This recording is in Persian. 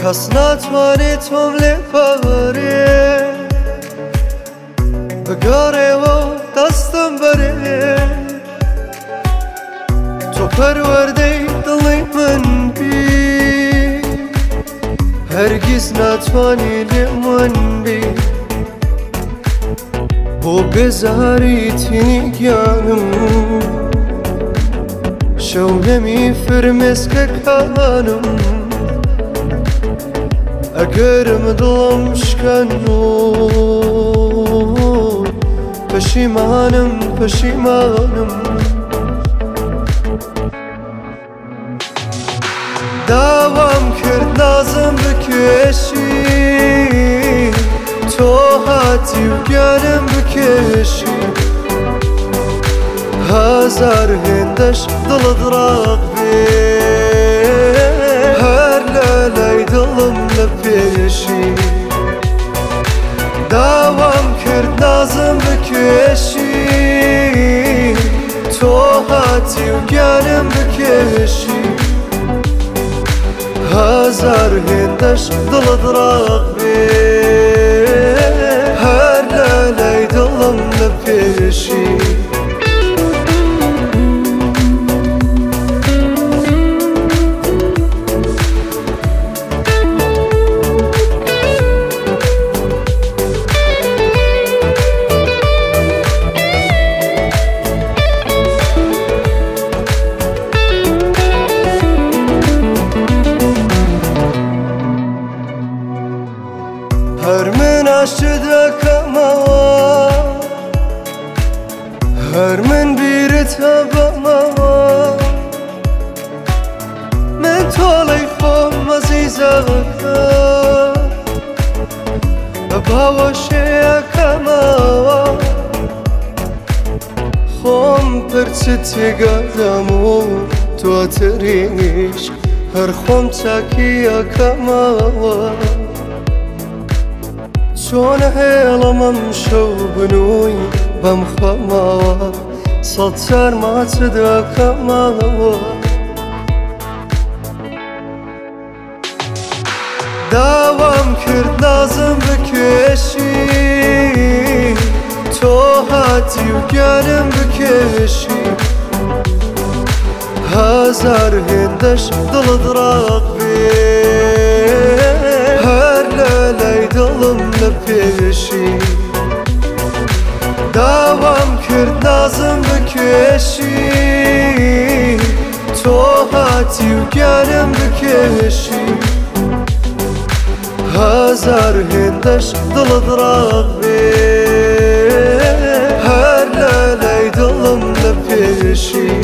کەس ناتوانێت تۆم لێ پەڕێ بگەڕێەوە دەستم بەرێ تۆ پەروەردەی دڵی من بی هەرگیز ناتوانی لێمان بی بۆ بێزاری تینی گیانم شەو نەمی فرمێسکەکانم ئەگەرم دڵم شکەن و پەشیمانم داوام کرد نازم بکێشی تۆ هاتی و گیانم بکێشی هەزار هێندەش دڵت ڕاق بێ هەر لە لای دڵم لە پێشی داوام کرد نازم بکێشی تۆ هاتی و گیانم بکێشی هەزار هێندەش دڵت ڕاق بێ هەر لە لای دڵم لە پێشی هەر من ئاشت دەکەمەوە هەر من بیرت هەبەمەوە من تۆڵەی خۆم ئەزیزەکە بە باوەشەیەکەمەوە خۆم پرچت تێگەدەم و تۆ تریش هەر خۆم چاکیەکەمەوە چۆن هێڵەمەم شەو بنووی بەم خەمەوە سەد جار ماچ دەکەمەوە داوام کرد نازم بکێشی تۆ هاتی و گیانم بکێشی هەزار هێندەش دڵت ڕاق بێ هەر لە لای دڵم لە پێشی داوام کرد نازم بکێشی تۆ هاتی و گیانم بکێشی هەزار هێندەش دڵت ڕاق بێ هەر لە لای دڵم لە پێشی